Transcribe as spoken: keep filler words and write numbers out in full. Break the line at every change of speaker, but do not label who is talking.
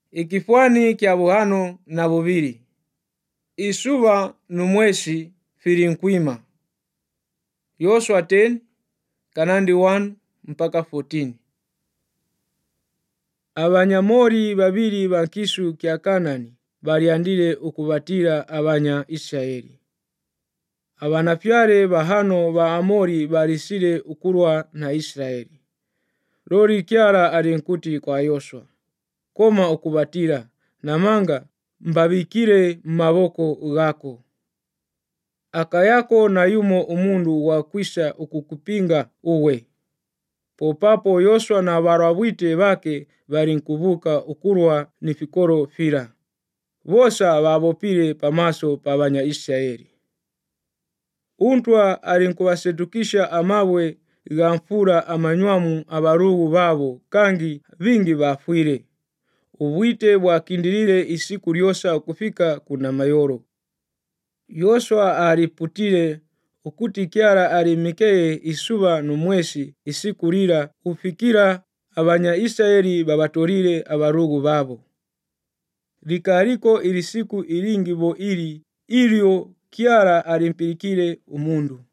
Ikifwani kya buhano na bubiri. Isuba numwesi filinkwima. Yoshua ten kanandi one mpaka fourteen. Abanyamori babiri bankishu kya Kanani baliandile ukubatira abanya Israeli. Abanafyale bahano ba Amori balisile ukurwa na Israeli. Lori kyala alinkuti kwa Yoshua, koma ukubatira namanga mbabikire maboko gako. Akayako na yumo umundu wa kwisha ukukupinga uwe. Popapo Yoshua na barabwite bake balinkubuka ukurwa nifikoro fira. Bosa babopile pamaso pabanya Israeli. Untwa alinkubasedukisha amawe gamfura amanywamu abarugu babo kangi vingi bafwile. Ubwite bwakindilile isiku lyosa kufika kuna mayoro. Yoshua aliputile ukuti kyala alimikeye isuba numwesi isiku lila ufikira abanya Israeli babatolile abarugu babo. Likaliko ilisiku ilingi bo ili ilio kyala alimpilikile umundu.